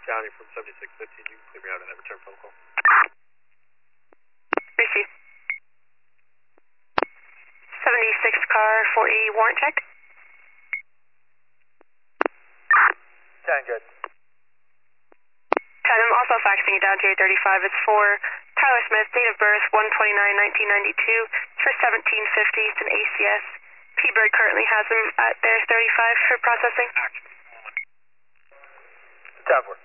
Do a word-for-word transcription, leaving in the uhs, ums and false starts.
County from seventy-six fifteen. You can clear me out of that return phone call. Receive. seventy-six car for a warrant check. ten, good. ten, I'm also faxing it down to your thirty-five. It's for Tyler Smith, date of birth one twenty-nine nineteen ninety-two. It's for seventeen fifty. It's an A C S. P-Bird currently has him at their thirty-five for processing. ten four.